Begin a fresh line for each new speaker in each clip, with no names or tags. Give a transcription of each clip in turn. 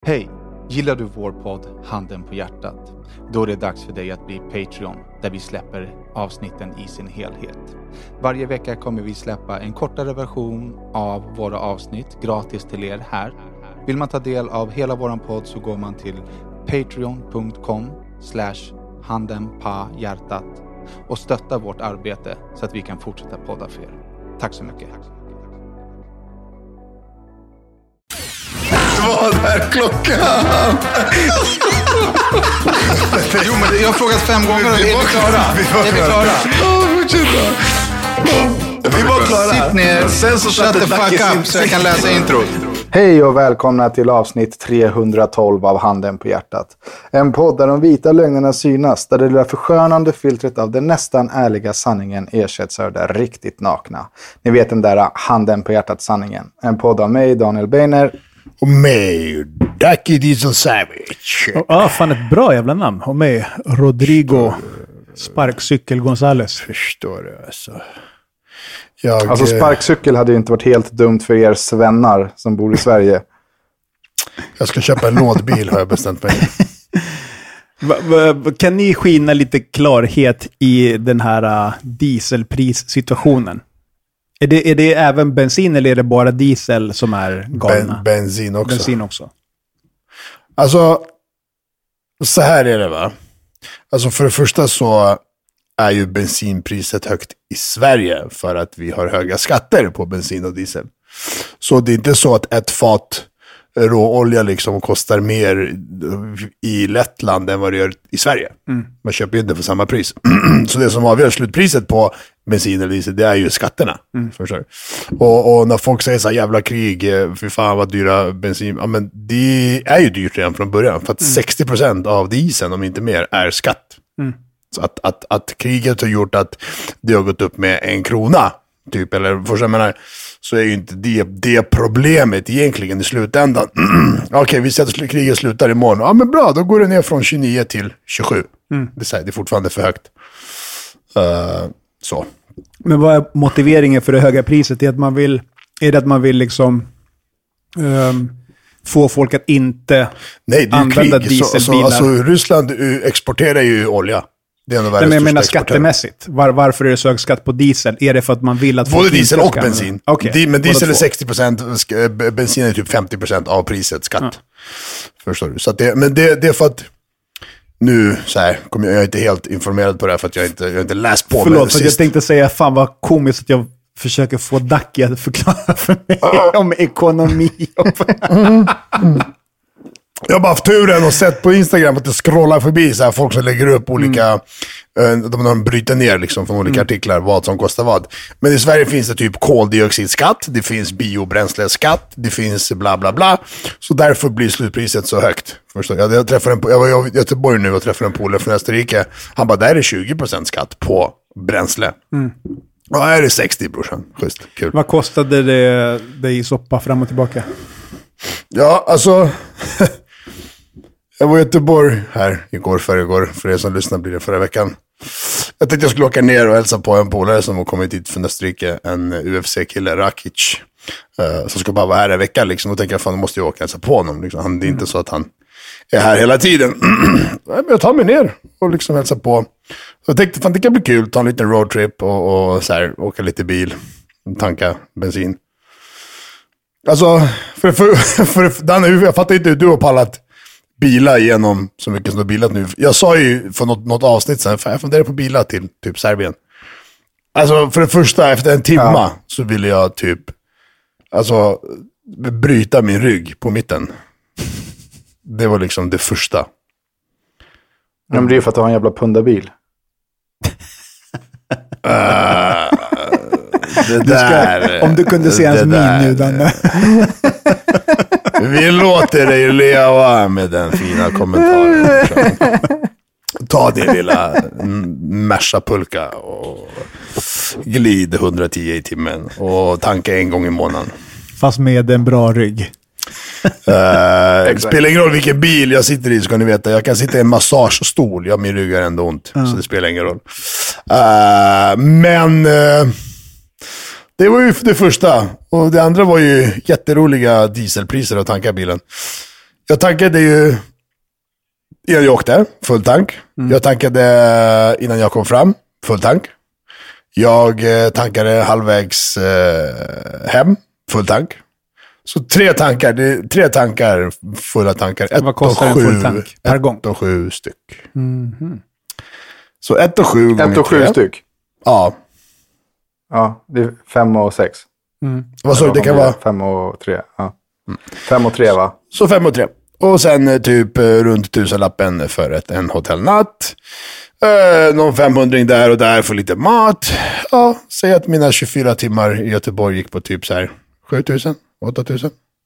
Hej! Gillar du vår podd Handen på hjärtat? Då är det dags för dig att bli Patreon, där vi släpper avsnitten i sin helhet. Varje vecka kommer vi släppa en kortare version av våra avsnitt gratis till er här. Vill man ta del av hela våran podd så går man till patreon.com/handenpahjärtat och stöttar vårt arbete så att vi kan fortsätta podda för er. Tack så mycket!
Vad är klockan?
Jo, men jag har frågat 5 gånger och är vi klara?
Vi var klara.
Sitt ner,
sen så
shut the fuck up så jag kan läsa introt.
Hej och välkomna till avsnitt 312 av Handen på hjärtat. En podd där de vita lögnerna synas, där det lilla förskönande filtret av den nästan ärliga sanningen ersätts av det riktigt nakna. Ni vet den där Handen på hjärtat-sanningen. En podd av mig, Daniel Beiner.
Och mig, Ducky Diesel Savage.
Ja, fan ett bra jävla namn. Och mig, Rodrigo Sparkcykel Gonzales.
Förstår du alltså.
Alltså sparkcykel hade ju inte varit helt dumt för er svennar som bor i Sverige.
Jag ska köpa en lådbil har jag bestämt mig.
Kan ni skina lite klarhet i den här dieselprissituationen? Är det även bensin eller är det bara diesel som är galna?
Bensin också.
Bensin också.
Alltså, så här är det va. Alltså för det första så är ju bensinpriset högt i Sverige för att vi har höga skatter på bensin och diesel. Så det är inte så att ett fat råolja liksom kostar mer i Lettland än vad det gör i Sverige. Man köper ju inte för samma pris. Så det som avgör slutpriset på bensin eller diesel, det är ju skatterna. Förstår. Och när folk säger så här jävla krig, för fan vad dyra bensin, ja men det är ju dyrt redan från början. För att 60% av dieseln, om inte mer, är skatt. Så att kriget har gjort att det har gått upp med 1 krona typ, eller förstår jag menar, så är ju inte det problemet egentligen i slutändan. Okej, vi ser att kriget slutar imorgon. Ja men bra, då går det ner från 29 till 27. Det är fortfarande för högt. Så.
Men vad är motiveringen för det höga priset? Är det att man vill liksom få folk att inte använda dieselbilar?
Alltså Ryssland exporterar ju olja. Det är
men jag menar skattemässigt. Varför är det så hög skatt på diesel? Är det för att man vill att
både diesel och bensin.
Okay.
Men diesel är 60%, bensin är typ 50% av priset skatt. Förstår du? Så att men det är för att nu så här, jag är inte helt informerad på det här för att jag inte läst på.
Förlåt, för jag tänkte säga fan vad komiskt att jag försöker få Ducky att förklara för mig om ekonomi.
Jag har bara haft turen och sett på Instagram att det scrollar förbi så här folk som lägger upp olika, de bryter ner liksom från olika artiklar vad som kostar vad. Men i Sverige finns det typ koldioxidskatt, det finns biobränsleskatt, det finns bla bla bla. Så därför blir slutpriset så högt. Förstår jag? Jag var i Göteborg nu och träffade en polare från Österrike. Han bara, där är 20% skatt på bränsle. Ja, här är det 60 brorsan. Schysst, kul.
Vad kostade det i soppa fram och tillbaka?
Ja, alltså... Jag var i Göteborg här igår, för er som lyssnar blir det förra veckan. Jag tänkte jag skulle åka ner och hälsa på en polare som har kommit hit från Österrike, en UFC-kille, Rakic, som ska bara vara här en vecka liksom. Då tänker jag, fan, då måste jag åka och hälsa på honom liksom. Det är inte så att han är här hela tiden. Jag tar mig ner och liksom hälsa på. Så jag tänkte, fan det kan bli kul, ta en liten roadtrip och så här, åka lite bil, tanka bensin. Alltså, för jag fattar inte hur du har pallat bilar igenom så mycket som du har bilat nu. Jag sa ju för något avsnitt sen, jag funderar på bilar till typ Serbien. Alltså för det första, efter en timma så ville jag typ bryta min rygg på mitten. Det var liksom det första.
Men det är ju för att du har en jävla pundabil.
Om du kunde se hans min nu, Danne.
Vi låter dig leva med den fina kommentaren. Ta din lilla Merca-pulka och glid 110 i timmen och tanka 1 gång i månaden.
Fast med en bra rygg.
Spelar ingen roll vilken bil jag sitter i, så kan ni veta. Jag kan sitta i en massagestol. Ja, min rygg är ändå ont. Så det spelar ingen roll. Men det var ju det första. Och det andra var ju jätteroliga dieselpriser att tanka bilen. Jag tankade ju innan jag åkte, full tank. Jag tankade innan jag kom fram, full tank. Jag tankade halvvägs hem, full tank. Så 3 tankar, fulla tankar.
Vad kostar en full tank per gång?
1 och 7 styck. Så 1 och 7 gånger
1 och 7
3.
styck?
Ja.
Ja, det är 5 och 6.
Vad sa du, det kan vara?
5 och 3, ja. 5 och 3, va?
Så 5 och 3. Och sen typ runt 1000-lappen för en hotellnatt. Någon 500 där och där för lite mat. Ja, säg att mina 24 timmar i Göteborg gick på typ så här 7000, 8000.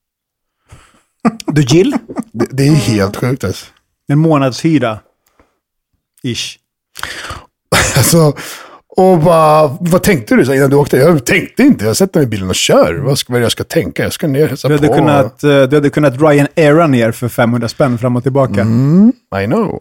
Du Jill?
Det är helt sjukt alltså.
En månadshyra. Ish.
Alltså, och vad tänkte du så innan du åkte? Jag tänkte inte, jag sätter mig i bilen och kör. Vad är det jag ska tänka? Jag ska ner och
Du hade kunnat Ryanaira ner för 500 spänn fram och tillbaka.
I know.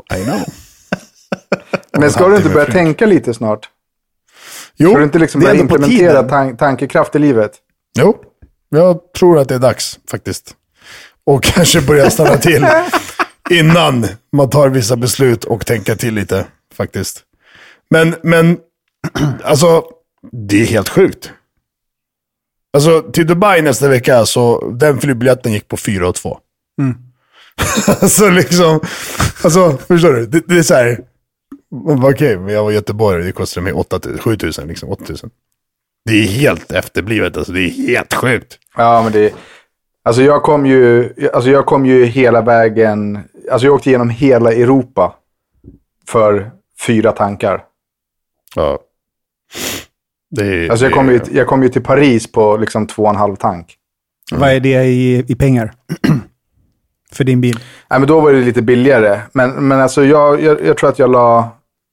Men ska du inte börja tänka lite snart?
Jo,
ska du inte liksom
det är
börja
ändå på
implementera tankekraft i livet?
Jo, jag tror att det är dags faktiskt. Och kanske börja stanna till innan man tar vissa beslut och tänka till lite faktiskt. Men alltså, det är helt sjukt. Alltså, till Dubai nästa vecka så den flygbiljetten gick på 4 och 2. Alltså liksom, alltså förstår du? Det är så här, okej, men jag var i Göteborg och det kostade mig 7000 liksom, 8000. Det är helt efterblivet, alltså det är helt sjukt.
Ja, men det... Alltså jag kom ju hela vägen... Alltså jag åkte igenom hela Europa för 4 tankar.
Ja.
Alltså jag kom ju till Paris på liksom 2,5 tank.
Vad är det i pengar? För din bil?
Nej, men då var det lite billigare. Men alltså jag tror att jag la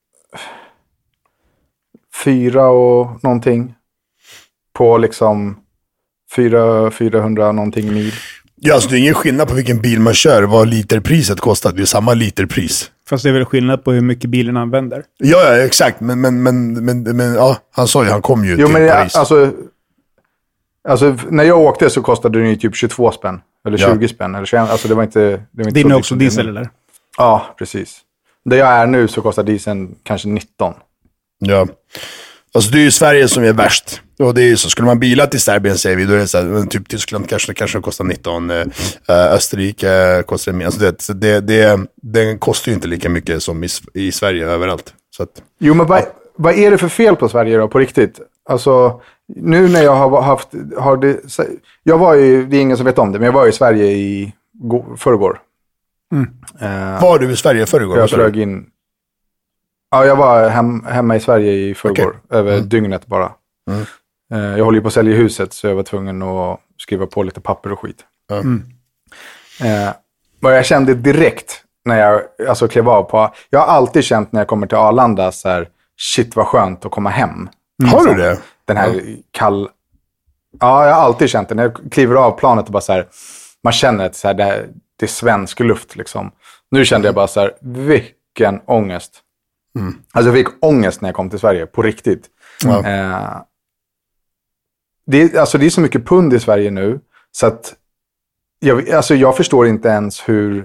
4 och någonting på liksom 400 någonting mil.
Ja, alltså det är ingen skillnad på vilken bil man kör. Vad literpriset kostar. Det är samma literpris.
Fast det är väl skillnad på hur mycket bilen använder.
Ja, exakt. Men ja, han sa ju, han kom ju till Paris.
Alltså, när jag åkte så kostade den ju typ 22 spänn. Eller 20 spänn. Eller 21, alltså det var inte
det är också diesel, eller?
Ja, precis. Där jag är nu så kostar dieseln kanske 19.
Ja. Alltså det är ju Sverige som är värst. Och det är ju så, skulle man bila till Serbien säger vi, då är det så här, typ Tyskland kanske kostar 19, Österrike kostar mer. Alltså det kostar ju inte lika mycket som i Sverige överallt. Så att,
jo, men vad är det för fel på Sverige då, på riktigt? Alltså, nu när jag det är ingen som vet om det, men jag var i Sverige i förrgår.
var du i Sverige förrgår?
Jag flög in. Ja, jag var hemma i Sverige i förrgår. Över dygnet bara. Jag håller ju på att sälja huset så jag var tvungen att skriva på lite papper och skit. Vad jag kände direkt när jag klev av på... Jag har alltid känt när jag kommer till Arlanda så här, shit vad skönt att komma hem.
Har du det?
Den här Ja, jag har alltid känt det. När jag kliver av planet och bara så här... Man känner att så här, det är svensk luft liksom. Nu kände jag bara så här, vilken ångest. Alltså jag fick ångest när jag kom till Sverige, på riktigt. Det är så mycket pund i Sverige nu, så att jag förstår inte ens hur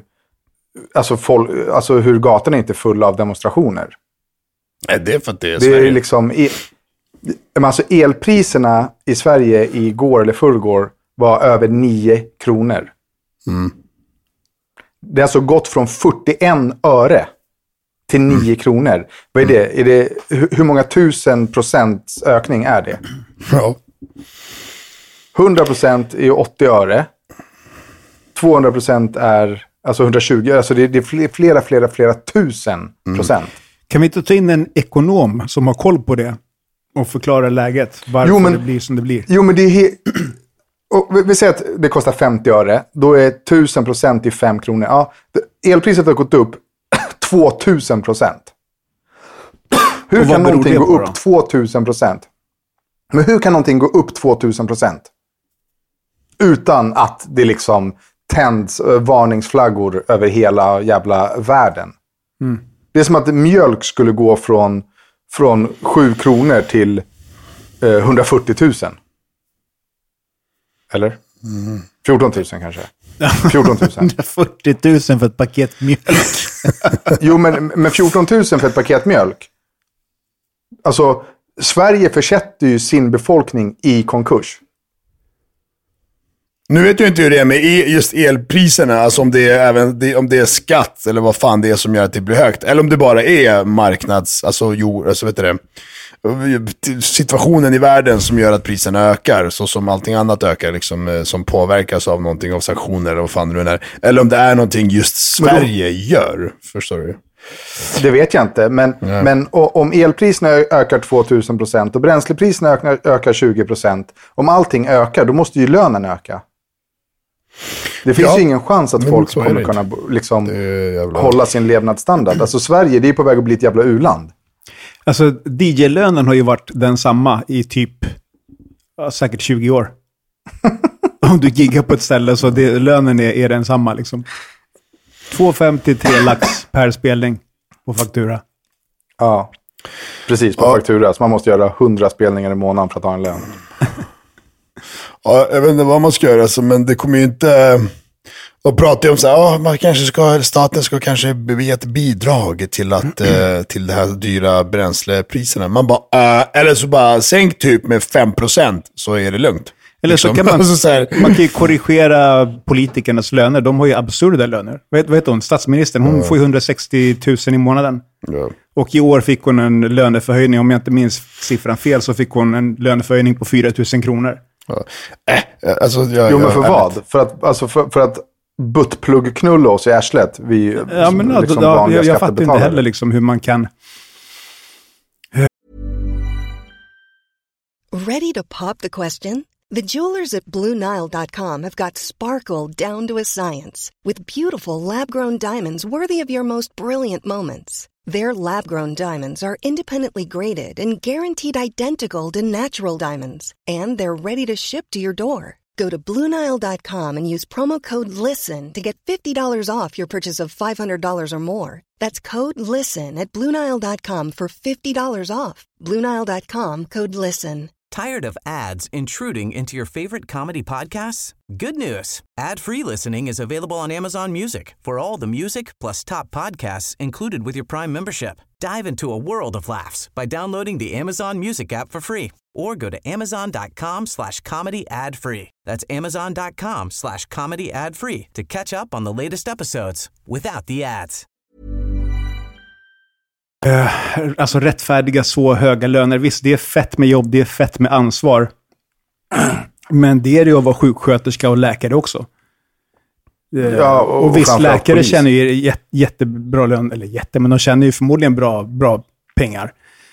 hur gatorna inte är fulla av demonstrationer.
Nej, det är för att det är
Sverige.
Sverige.
Är liksom alltså elpriserna i Sverige igår eller förrgår var över 9 kronor. Det har alltså gått från 41 öre till 9 kronor. Vad är det? Hur många 1000% ökning är det?
Ja.
100% är 80 öre. 200% är alltså 120. Alltså det är flera 1000%.
Kan vi inte ta in en ekonom som har koll på det och förklara läget? Varför det blir som det blir?
Jo, men det är... vi säger att det kostar 50 öre. Då är 1000% i 5 kronor. Ja, elpriset har gått upp 2000%. Hur kan någonting gå upp 2000%? Men hur kan någonting gå upp 2000%? Utan att det liksom tänds varningsflaggor över hela jävla världen. Det är som att mjölk skulle gå från 7 kronor till 140 000. Eller? 14 000 kanske. 14 000.
140 000 för ett paket mjölk.
Jo, men 14 000 för ett paket mjölk. Alltså, Sverige försätter ju sin befolkning i konkurs.
Nu vet jag inte hur det är med just elpriserna, alltså om det är skatt eller vad fan det är som gör att det blir högt, eller om det bara är marknads, alltså vet du det, situationen i världen som gör att priserna ökar, så som allting annat ökar liksom, som påverkas av någonting, av sanktioner eller vad fan det är, eller om det är någonting just Sverige gör, förstår du?
Det vet jag inte, men om elpriserna ökar 2000% och bränslepriserna ökar 20%, om allting ökar, då måste ju lönen öka. Det finns ju ingen chans att folk kommer kunna liksom hålla sin levnadsstandard. Alltså Sverige, det är på väg att bli ett jävla u-land.
Alltså DJ-lönen har ju varit densamma i typ säkert 20 år. Om du giggar på ett ställe så lönen är densamma liksom. 2,50-3 lax per spelning på faktura.
Ja, precis, på faktura. Så man måste göra 100 spelningar i månaden för att ha en lön.
Ja, jag vet inte vad man ska göra, alltså, men det kommer ju inte... De pratar ju om så här, man kanske staten ska kanske ge ett bidrag till till det här dyra bränslepriserna. Man bara, eller så bara sänk typ med 5% så är det lugnt.
Eller liksom. Så kan man kan ju korrigera politikernas löner. De har ju absurda löner. Vad heter hon? Statsministern, hon får ju 160 000 i månaden. Ja. Och i år fick hon en löneförhöjning, om jag inte minns siffran fel, så fick hon en löneförhöjning på 4 000 kronor.
Ja. Alltså,
men för vad? För att buttplugg-knulla oss i arslet.
Ja, men liksom jag fattar inte heller liksom hur man kan...
Ready to pop the question? The jewelers at BlueNile.com have got sparkle down to a science with beautiful lab-grown diamonds worthy of your most brilliant moments. Their lab-grown diamonds are independently graded and guaranteed identical to natural diamonds, and they're ready to ship to your door. Go to BlueNile.com and use promo code LISTEN to get $50 off your purchase of $500 or more. That's code LISTEN at BlueNile.com for $50 off. BlueNile.com, code LISTEN.
Tired of ads intruding into your favorite comedy podcasts? Good news. Ad-free listening is available on Amazon Music for all the music plus top podcasts included with your Prime membership. Dive into a world of laughs by downloading the Amazon Music app for free or go to amazon.com/comedy ad-free. That's amazon.com/comedy ad-free to catch up on the latest episodes without the ads.
Alltså rättfärdiga så höga löner. Visst, det är fett med jobb, det är fett med ansvar. Men det är ju att vara sjuksköterska och läkare också. Ja, och visst, läkare känner ju jättebra lön, eller men de känner ju förmodligen bra pengar.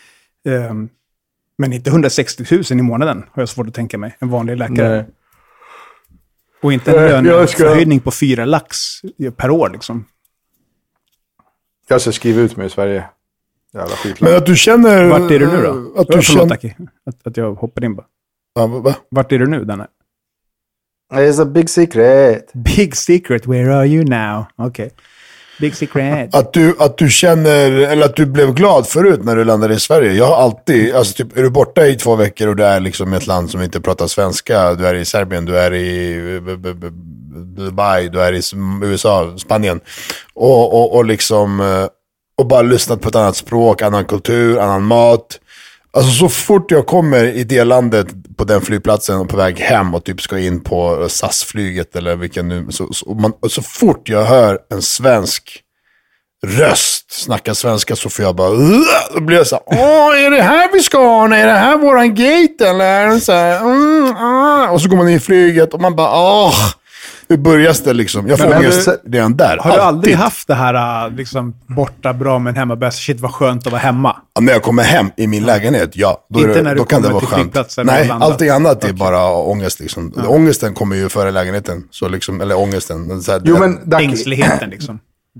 Men inte 160 000 i månaden har jag svårt att tänka mig, en vanlig läkare. Nej. Och inte en löneförhöjning på 4 lax per år liksom. Jag
ska skriva ut mig i Sverige. Jävla skitland.
Men att du känner...
Vart är du nu då? Att jag hoppar in bara.
Ja, va?
Vart är du nu, Danne?
It's a big secret.
Big secret, where are you now? Okej. Okay. Big secret.
Att du känner, eller att du blev glad förut när du landade i Sverige. Jag har alltid, alltså typ, är du borta i 2 veckor och du är liksom i ett land som inte pratar svenska, du är i Serbien, du är i Dubai, du är i USA, Spanien. Och liksom... och bara lyssnat på ett annat språk, annan kultur, annan mat. Alltså så fort jag kommer i det landet på den flygplatsen och på väg hem och typ ska in på SAS-flyget eller vilken nu, så fort jag hör en svensk röst snacka svenska så får jag bara, då blir jag så här, är det här vi ska ha? Är det här våran gate eller? Så här, och så går man in i flyget och man bara, hur börjar det liksom? Jag får ångest redan där.
Har du aldrig haft det här liksom, borta bra men hemma bäst? Shit, vad skönt att vara hemma.
Ja, när jag kommer hem i min lägenhet, ja. Då,
inte när du
kan det vara
till
skönt. Nej, allting annat är bara ångest liksom. Ja. Ångesten kommer ju före lägenheten. Så liksom, eller ångesten. Så här,
jo, men
ängsligheten liksom.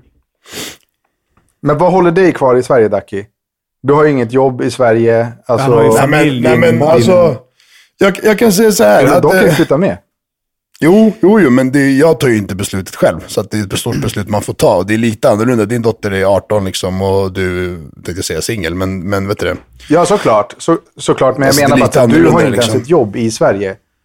Men vad håller dig kvar i Sverige, Daki? Du har ju inget jobb i Sverige. Alltså,
jag kan säga så här.
De kan ju flytta med.
Jo, men jag tar ju inte beslutet själv. Så att det är ett stort beslut man får ta. Och det är lite annorlunda. Din dotter är 18 liksom, och du, tänkte jag säga singel, men vet du det?
Ja, såklart. Men jag menar bara att du har inte ens ett jobb i Sverige.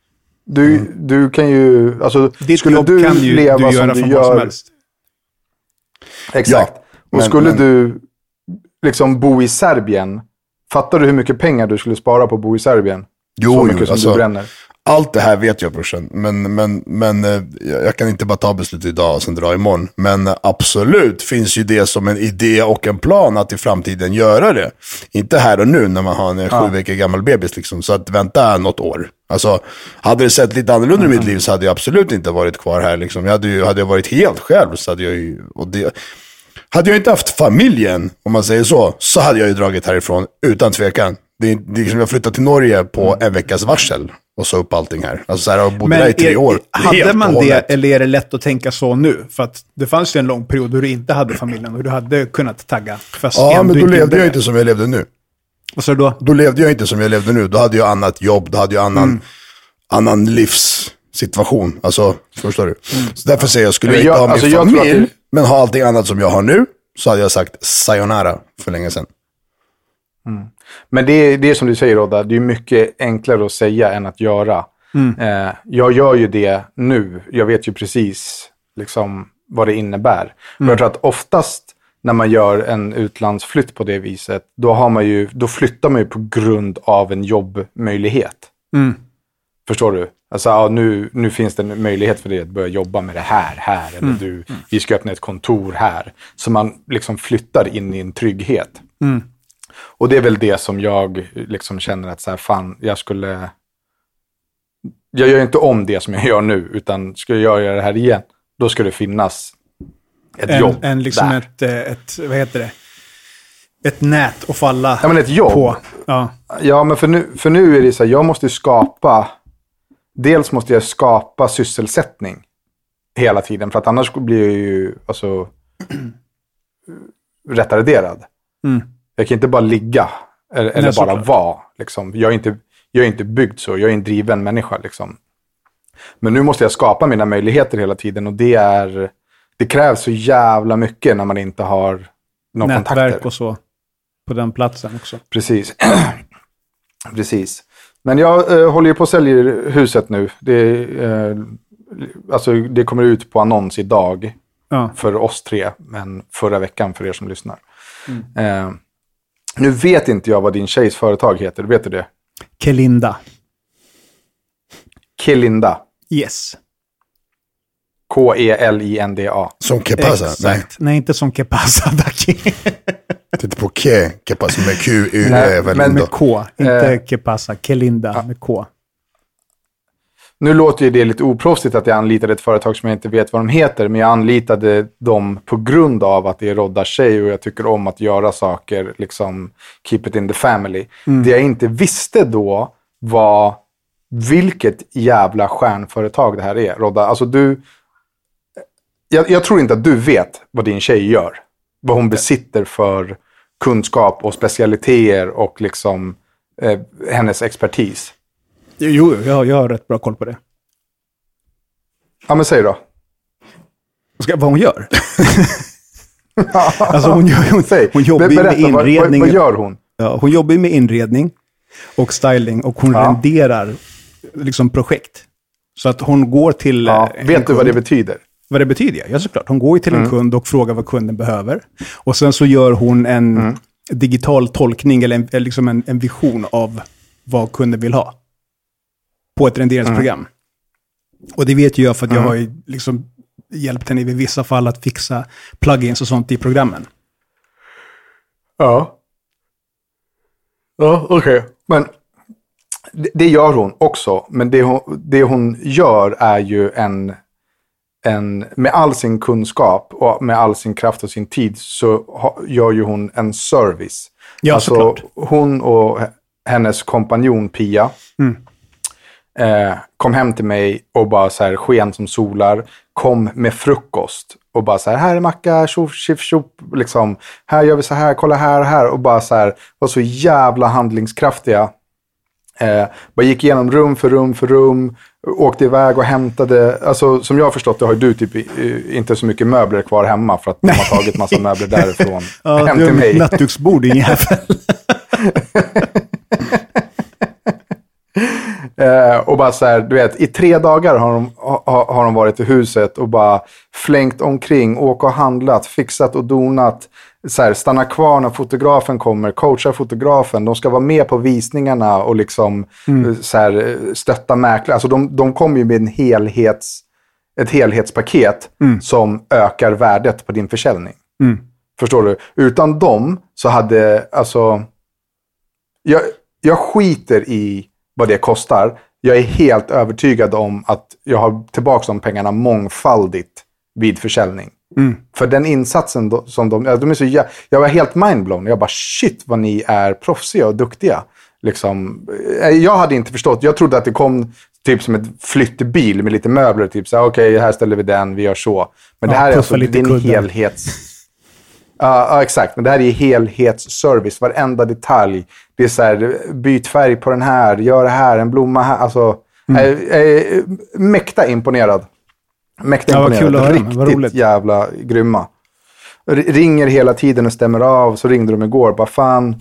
Du kan ju, alltså
ditt
skulle
jobb
du
kan ju
leva
du
som
göra
du
från
gör.
vad som helst.
Exakt.
Ja,
och skulle du liksom bo i Serbien, fattar du hur mycket pengar du skulle spara på att bo i Serbien? Så mycket som
alltså,
du bränner.
Allt det här vet jag, brorsan. Men jag kan inte bara ta beslut idag och sen dra imorgon. Men absolut finns ju det som en idé och en plan att i framtiden göra det. Inte här och nu när man har en 7 veckor gammal bebis liksom. Så att vänta något år. Alltså, hade det sett lite annorlunda i mitt liv så hade jag absolut inte varit kvar här liksom. Hade jag varit helt själv så hade jag ju... Hade jag inte haft familjen, om man säger så hade jag ju dragit härifrån utan tvekan. Det är liksom jag flyttade till Norge på en veckas varsel och så upp allting här. Alltså så här, jag bodde där i 3 år.
Hade man det, eller är det lätt att tänka så nu? För att det fanns ju en lång period då du inte hade familjen och du hade kunnat tagga.
Ja, men då levde jag inte som jag levde nu.
Vad sa du då?
Då levde jag inte som jag levde nu. Då hade jag annat jobb, då hade jag annan livssituation. Alltså, förstår du? Så därför säger jag, skulle jag inte ha min familj, men ha allting annat som jag har nu, så hade jag sagt sayonara för länge sedan.
Men det är som du säger, Rodda, det är mycket enklare att säga än att göra. Jag gör ju det nu. Jag vet ju precis liksom vad det innebär. Jag tror att oftast när man gör en utlandsflytt på det viset, då flyttar man ju på grund av en jobbmöjlighet. Förstår du? Alltså, nu finns det en möjlighet för dig att börja jobba med det här. Eller vi ska öppna ett kontor här. Så man liksom flyttar in i en trygghet. Och det är väl det som jag liksom känner att så här, fan, jag gör inte om det som jag gör nu, utan ska jag göra det här igen, då ska det finnas ett jobb
liksom
där.
vad heter det? Ett nät att falla
men ett jobb
på.
Ja, men för nu är det så här, jag måste skapa sysselsättning hela tiden, för att annars blir jag ju alltså retarderad. Jag kan inte bara ligga eller bara vara. Liksom. Jag är inte byggd så. Jag är en driven människa. Liksom. Men nu måste jag skapa mina möjligheter hela tiden. Och det krävs så jävla mycket när man inte har någon kontakter.
Nätverk och så. På den platsen också.
Precis. Precis. Men jag håller ju på att sälja huset nu. Det kommer ut på annons idag. För oss 3. Men förra veckan för er som lyssnar. Nu vet inte jag vad din tjejs företag heter. Vet du det?
Kelinda.
Kelinda.
Yes.
K-E-L-I-N-D-A.
Som Kepasa?
Exakt. Nej, inte som Kepasa.
Titta på Kepasa med Q-U.
Men
med K. Inte Kepasa. Kelinda med K.
Nu låter ju det lite oproffsigt att jag anlitade ett företag som jag inte vet vad de heter, men jag anlitade dem på grund av att det är Roddas tjej och jag tycker om att göra saker, liksom keep it in the family. Det jag inte visste då var vilket jävla stjärnföretag det här är, Rodda. Alltså jag tror inte att du vet vad din tjej gör. Vad hon besitter för kunskap och specialiteter och liksom hennes expertis.
Jo, jag har rätt bra koll på det.
Ja, men säg då.
Vad hon gör? Alltså hon jobbar ju med inredning.
Vad gör hon?
Ja, hon jobbar ju med inredning och styling och hon renderar liksom projekt. Så att hon går till...
vet du vad det betyder?
Vad det betyder? Ja, såklart. Hon går ju till en kund och frågar vad kunden behöver. Och sen så gör hon en digital tolkning eller liksom en vision av vad kunden vill ha. På ett renderingsprogram. Och det vet ju jag för att jag har ju liksom hjälpt henne i vissa fall att fixa plugins och sånt i programmen.
Ja. Ja, okej. Men det gör hon också. Men det hon gör är ju en med all sin kunskap och med all sin kraft och sin tid så gör ju hon en service.
Ja,
alltså
såklart.
Hon och hennes kompanjon Pia kom hem till mig och bara så här sken som solar, kom med frukost och bara så här är macka, tjoff, tjoff, tjoff, liksom, här gör vi så här, kolla här och bara så här, var så jävla handlingskraftiga. Bara gick igenom rum för rum, åkte iväg och hämtade, alltså som jag har förstått det har du typ inte så mycket möbler kvar hemma för att de har tagit massa möbler därifrån hem till mig.
Ja, nattduksbord i en jävel.
Och bara så här, du vet, i 3 dagar har de varit i huset och bara flängt omkring, åkt och handlat, fixat och donat. Så här, stanna kvar när fotografen kommer, coacha fotografen. De ska vara med på visningarna och liksom så här, stötta mäklare. Alltså de kommer ju med ett helhetspaket som ökar värdet på din försäljning. Förstår du? Utan dem så hade, alltså, jag skiter i vad det kostar. Jag är helt övertygad om att jag har tillbaka de pengarna mångfaldigt vid försäljning. För den insatsen som de är så, jag var helt mindblown. Jag bara, shit vad ni är proffsiga och duktiga. Liksom, jag hade inte förstått. Jag trodde att det kom typ som ett flyttbil med lite möbler. Typ så okej, här ställer vi den, vi gör så. Men det här är alltså din Ja, exakt. Men det här är helhetsservice. Varenda detalj. Det är så här, byt färg på den här, gör det här, en blomma här. Alltså, mäkta imponerad. Riktigt jävla grymma. Ringer hela tiden och stämmer av. Så ringde de igår. Bara fan,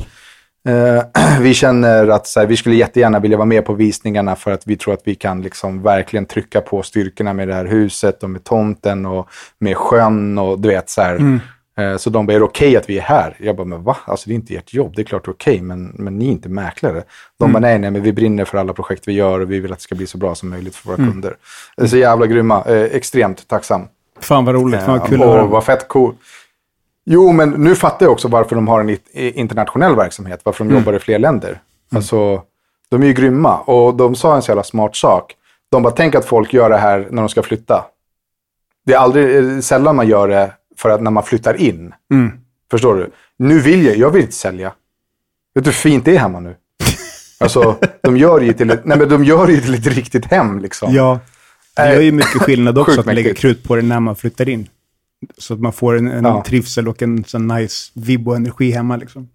vi känner att så här, vi skulle jättegärna vilja vara med på visningarna för att vi tror att vi kan liksom verkligen trycka på styrkorna med det här huset och med tomten och med sjön och du vet så här. Så de bara, är det okej att vi är här? Jag bara, men va? Alltså det är inte ert jobb, det är klart det är okej, men ni är inte mäklare. De bara, nej, men vi brinner för alla projekt vi gör och vi vill att det ska bli så bra som möjligt för våra kunder. Det är så jävla grymma, extremt tacksam.
Fan vad roligt, fan vad kul.
Och vad fett cool. Jo, men nu fattar jag också varför de har en internationell verksamhet, varför de jobbar i fler länder. Alltså, de är ju grymma och de sa en så jävla smart sak. De bara, tänk att folk gör det här när de ska flytta. Det är sällan man gör det för att när man flyttar in. Förstår du? Nu jag vill inte sälja. Vet du hur fint det är hemma nu? Alltså, de gör ju till ett riktigt hem liksom.
Ja, det gör ju mycket skillnad också att lägga krut på det när man flyttar in. Så att man får en trivsel och en sån nice vibb och energi hemma liksom.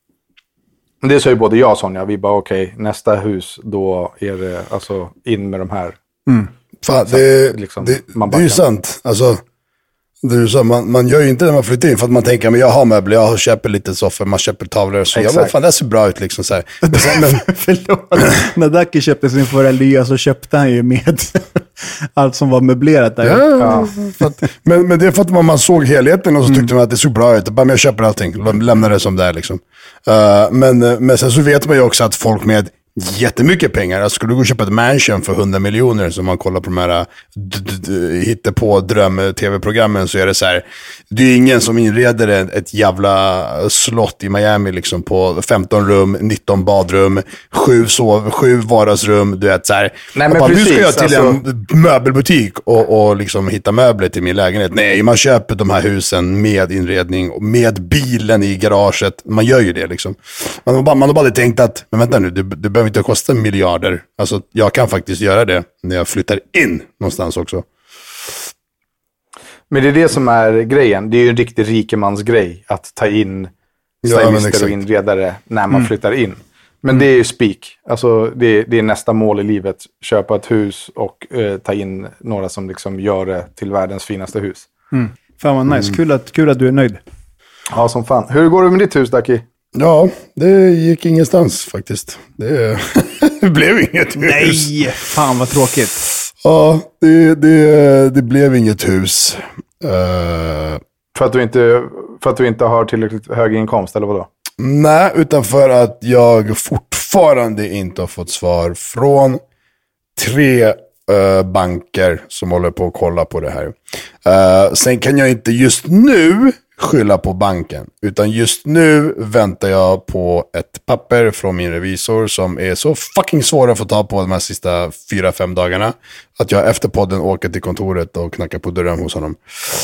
Det sa ju både jag och Sonja. Vi bara, okej, nästa hus, då är det alltså in med de här.
Fan, liksom, det är ju sant. Alltså, det är så, man gör ju inte när man flyttar in för att man tänker, men jag har möbler, jag köper lite soffor, man köper tavlor och så. Jag bara, fan det ser bra ut liksom så här.
Förlåt, när Daki köpte sin förra lya så köpte han ju med allt som var möblerat där.
Ja. Men det är för att man såg helheten och så tyckte man att det såg bra ut. Bara, men jag köper allting, lämnar det som det är liksom. Men sen så vet man ju också att folk med jättemycket pengar. Alltså, skulle du gå och köpa ett mansion för 100 miljoner som man kollar på de här hitta på dröm-tv-programmen så är det så här, det är ingen som inreder ett jävla slott i Miami liksom på 15 rum, 19 badrum, 7 vardagsrum, du vet så här.
Nej, men precis,
nu ska jag till en möbelbutik och liksom hitta möbler till min lägenhet. Nej, man köper de här husen med inredning och med bilen i garaget. Man gör ju det liksom. Man har bara tänkt att, men vänta nu, det behöver inte kosta miljarder. Alltså, jag kan faktiskt göra det när jag flyttar in någonstans också.
Men det är det som är grejen. Det är ju en riktig rikemansgrej att ta in stylister och inredare när man flyttar in. Men det är ju spik. Alltså, det är nästa mål i livet. Köpa ett hus och ta in några som liksom gör det till världens finaste hus.
Fan vad nice. Kul att du är nöjd.
Ja, som fan. Hur går det med ditt hus, Daki?
Ja, det gick ingenstans faktiskt. Det blev inget hus.
Nej, fan vad tråkigt.
Ja, det blev inget hus.
För att du inte har tillräckligt hög inkomst, eller vadå?
Nej, utan för att jag fortfarande inte har fått svar från 3 banker som håller på att kolla på det här. Sen kan jag inte just nu skylla på banken, utan just nu väntar jag på ett papper från min revisor som är så fucking svåra att få ta på de här sista 4-5 dagarna att jag efter podden åker till kontoret och knackar på dörren hos honom.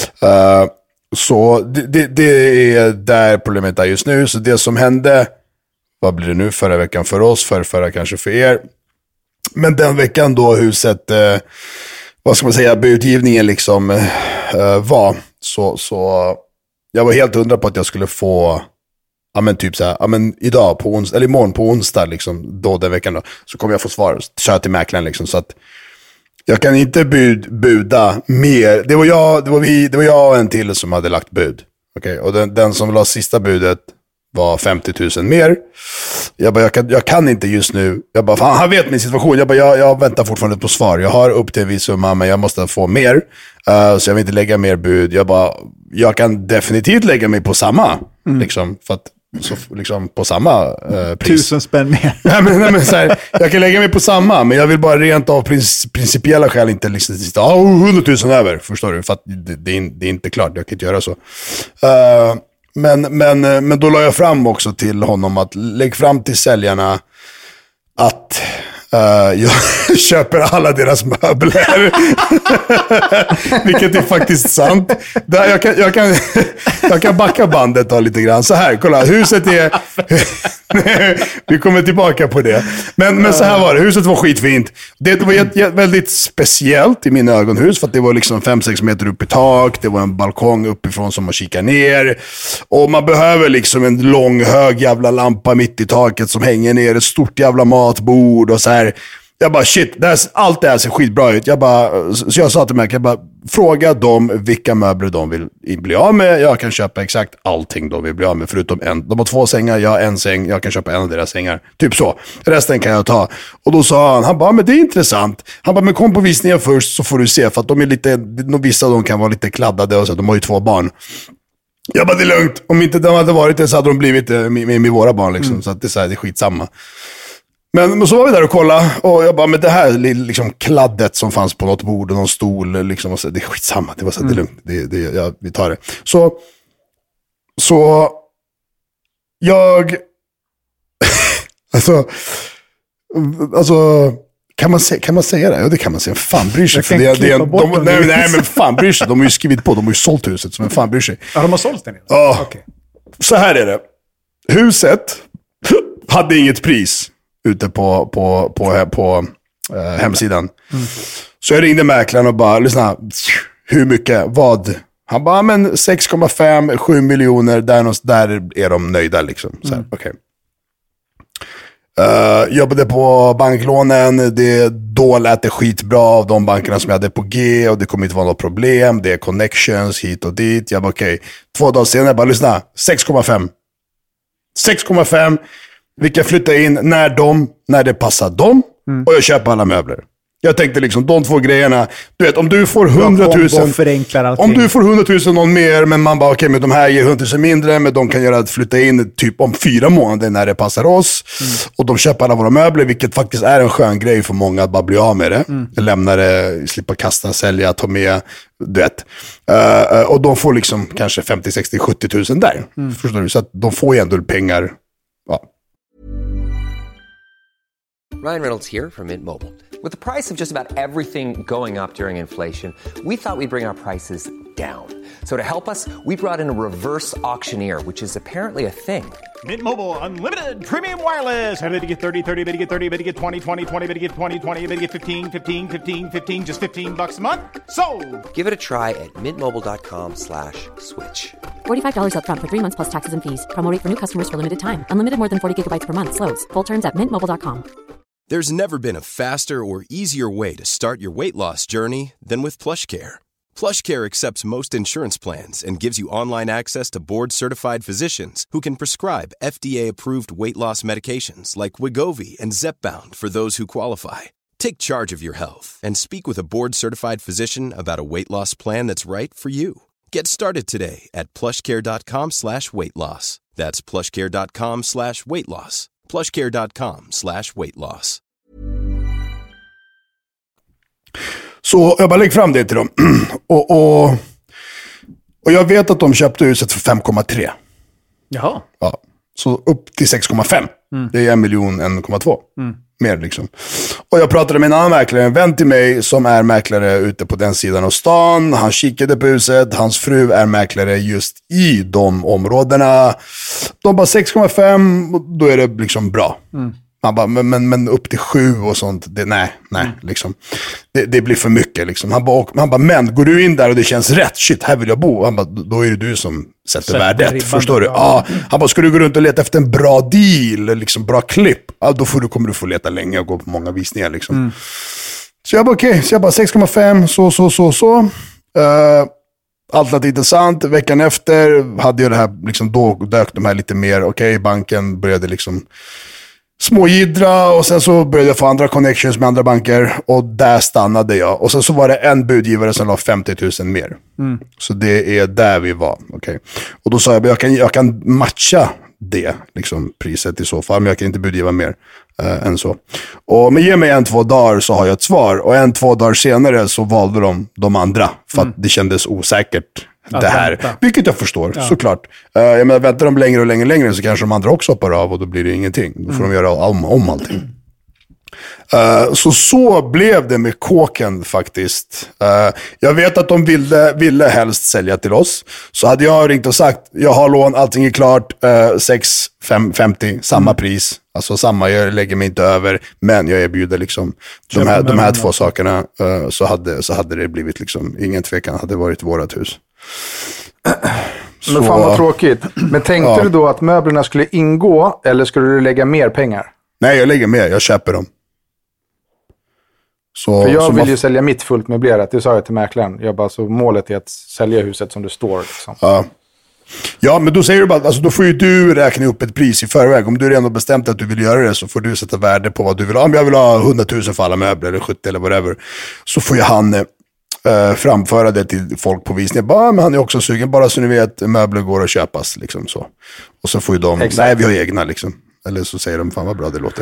Så det är där problemet är just nu. Så det som hände, vad blir det nu, förra veckan för oss, förra kanske för er, men den veckan då huset vad ska man säga, budgivningen liksom var så jag var helt hundra på att jag skulle få, ja men typ så här, ja men idag på onsdag, eller imorgon på onsdag liksom, då den veckan då, så kommer jag få svar, köra till mäklaren liksom, så att jag kan inte buda mer. Det var jag och en till som hade lagt bud. Okej, och den som la sista budet var 50 000 mer. Jag bara, jag kan inte just nu. Jag bara, fan, han vet min situation. Jag bara, jag väntar fortfarande på svar. Jag har upp till en viss summa, men jag måste få mer. Så jag vill inte lägga mer bud. Jag bara, jag kan definitivt lägga mig på samma. Liksom, för att, så, liksom, på samma pris.
1000 spänn mer.
nej, men så här, jag kan lägga mig på samma, men jag vill bara rent av principiella skäl inte liksom sitta 100 000 över, förstår du? För att det är inte klart, jag kan inte göra så. Men då la jag fram också till honom att lägg fram till säljarna att jag köper alla deras möbler. Vilket är faktiskt sant. Där jag kan backa bandet då lite grann. Så här, kolla, huset är... Vi kommer tillbaka på det. Men så här var det, huset var skitfint. Det var väldigt speciellt i mina ögonhus, för att det var liksom 5-6 meter upp i tak. Det var en balkong uppifrån som man kikar ner. Och man behöver liksom en lång, hög jävla lampa mitt i taket som hänger ner. Ett stort jävla matbord och så här. Jag bara, shit, allt det här ser skitbra ut. Så jag sa till mig, jag bara, fråga dem vilka möbler de vill bli av med. Jag kan köpa exakt allting de vill bli av med, förutom en. De har 2 sängar, jag har en säng. Jag kan köpa en av deras sängar. Typ så. Resten kan jag ta. Och då sa han bara, men det är intressant. Han bara, men kom på visningen först så får du se. För att de är lite, vissa av dem kan vara lite kladdade och så. De har ju 2 barn. Jag bara, det är lugnt. Om inte de hade varit det så hade de blivit med våra barn liksom. Så att det är skitsamma. Men så var vi där och kollade, och jag bara, med det här liksom kladdet som fanns på något bord och någon stol, liksom, och så, det är skitsamma, det var så, det är lugnt, vi tar det. Så jag, alltså kan man säga det? Ja, det kan man säga. Fan bryr sig. För nej, men fan bryr sig. De har ju skrivit på, de har ju sålt huset, så men fan bryr sig.
Ja, de har sålt den?
Ja, okay. Så här är det. Huset hade inget pris ute på hemsidan. Så jag ringde mäklaren och bara, lyssna, hur mycket, vad? Han bara, men 6,5-7 miljoner, där är de nöjda liksom. Så här, okej. Jobbade på banklånen, då lät det skitbra av de bankerna som jag hade på G, och det kommer inte vara något problem, det är connections hit och dit. Jag bara, okej. 2 dagar senare, bara lyssna, 6,5. Vi kan flytta in när det passar dem, och jag köper alla möbler. Jag tänkte liksom, de 2 grejerna, du vet, om du får 100 000, om du får 100 000 någon mer, men man bara, okej, men de här ger 100 000 mindre, men de kan göra att flytta in typ om 4 månader när det passar oss, och de köper alla våra möbler, vilket faktiskt är en skön grej för många att bara bli av med det. Lämna det, slippa kasta, sälja, ta med, du vet. Och de får liksom kanske 50, 60, 70 000 där. Förstår du? Så att de får ju ändå pengar. Ja.
Ryan Reynolds here from Mint Mobile. With the price of just about everything going up during inflation, we thought we'd bring our prices down. So to help us, we brought in a reverse auctioneer, which is apparently a thing.
Mint Mobile Unlimited Premium Wireless. How to get 30, 30, bit to get 30, bit to get 20, 20, 20, bit to get 20, 20, bit to get 15, 15, 15, 15, just $15 a month? Sold! Give it a try at mintmobile.com/switch.
$45 up front for 3 months plus taxes and fees. Promo rate for new customers for limited time. Unlimited more than 40 gigabytes per month. Slows full terms at mintmobile.com.
There's never been a faster or easier way to start your weight loss journey than with PlushCare. PlushCare accepts most insurance plans and gives you online access to board-certified physicians who can prescribe FDA-approved weight loss medications like Wegovy and Zepbound for those who qualify. Take charge of your health and speak with a board-certified physician about a weight loss plan that's right for you. Get started today at plushcare.com/weightloss. That's plushcare.com/weightloss. plushcare.com/weightloss.
Så jag bara lägger fram det till dem. Och jag vet att de köpte huset för 5,3.
Jaha.
Ja. Så upp till 6,5. Det är 1 miljon, 1,2. Mer liksom. Och jag pratade med en annan mäklare, en vän till mig som är mäklare ute på den sidan av stan. Han kikade på huset, hans fru är mäklare just i de områdena. De bara 6,5, då är det liksom bra. Man bara, men upp till 7 och sånt, nej, liksom. Det blir för mycket liksom. Han bara, men går du in där och det känns rätt, shit, här vill jag bo. Han bara, då är det du som sätter värdet, förstår du? Ja. Han bara, ska du gå runt och leta efter en bra deal, liksom bra klipp, ja, då kommer du få leta länge och gå på många visningar liksom. Så jag bara, okej, så jag bara 6,5, så. Alternativt intressant. Veckan efter hade jag det här, liksom, då dök de här lite mer, okej, banken började liksom smågidra och sen så började jag få andra connections med andra banker och där stannade jag. Och sen så var det en budgivare som la 50 000 mer. Så det är där vi var. Okay. Och då sa jag kan matcha det liksom, priset i så fall, men jag kan inte budgiva mer än så. Men ge mig 1-2 dagar så har jag ett svar. Och 1-2 dagar senare så valde de andra för att det kändes osäkert. Det här, vilket jag förstår, såklart. Jag menar, väntar de längre och längre så kanske de andra också hoppar av och då blir det ingenting. Då får de göra om allting. Så blev det med kåken faktiskt. Jag vet att de ville helst sälja till oss. Så hade jag ringt och sagt, jag har lån, allting är klart, 6,50, samma pris. Alltså samma, jag lägger mig inte över, men jag erbjuder liksom de här två sakerna, så hade det blivit liksom, ingen tvekan, hade varit vårat hus.
Men fan vad tråkigt. Men tänkte du då att möblerna skulle ingå eller skulle du lägga mer pengar?
Nej, jag lägger mer, jag köper dem.
För jag vill ju sälja mitt fullt möblerat, det sa jag till mäklaren. Så målet är att sälja huset som det står. Liksom.
Ja, men då säger du bara, alltså då får ju du räkna upp ett pris i förväg. Om du redan har bestämt att du vill göra det så får du sätta värde på vad du vill ha. Om jag vill ha 100 000 för alla möbler eller 70 eller whatever, så får ju han framföra det till folk på visningen. Men han är också sugen, bara så ni vet, möbler går att köpas liksom så. Och så får ju de, nej vi har egna liksom. Eller så säger de, fan vad bra det låter.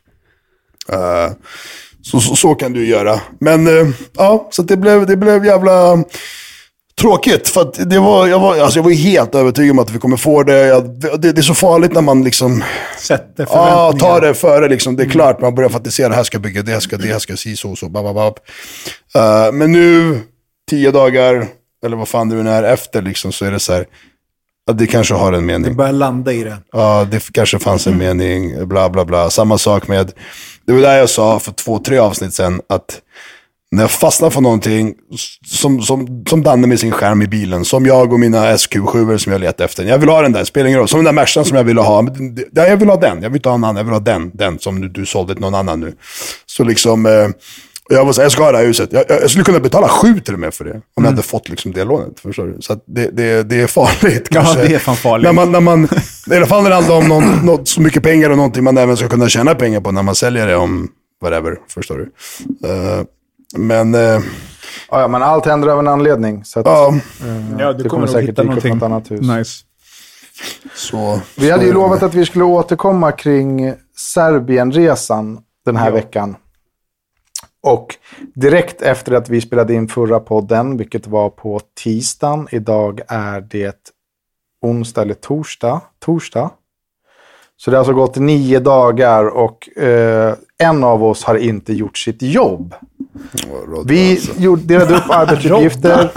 Så kan du göra. Men så det blev jävla tråkigt. För att jag var helt övertygad om att vi kommer få det. Det är så farligt när man liksom
sätter förväntningar.
Tar det före liksom. Det är klart, man börjar fantisera, det här ska bygga, det här ska si så. Men nu 10 dagar eller vad fan det nu är efter liksom, så är det så här att det kanske har en mening.
Det börjar landa i det.
Ja, det kanske fanns en mening, bla bla bla. Samma sak med, det var där jag sa för 2-3 avsnitt sedan, att när jag fastnar för någonting som Danne med sin skärm i bilen, som jag och mina SQ7 som jag letar efter. Jag vill ha den där, spelar ingen roll. Som den där Mercan som jag ville ha. Jag vill ha den, jag vill inte ha en annan, jag vill ha den som du sålde till någon annan nu. Så liksom, jag var så här, jag ska ha det här huset. Jag skulle kunna betala 7 till och med för det. Om jag hade fått liksom det lånet. Förstår du? Så att det är farligt kanske.
Ja, det är fan farligt.
När man, i alla fall när det handlar om något så mycket pengar och någonting man även ska kunna tjäna pengar på när man säljer det om whatever. Förstår du? Men
allt händer av en anledning. Så att,
du kommer säkert hitta någonting
något annat hus.
Nice.
Vi hade ju lovat att vi skulle återkomma kring Serbienresan den här veckan. Och direkt efter att vi spelade in förra podden, vilket var på tisdagen, idag är det onsdag eller torsdag. Så det har alltså gått 9 dagar och en av oss har inte gjort sitt jobb. Vi delade upp arbetsuppgifter.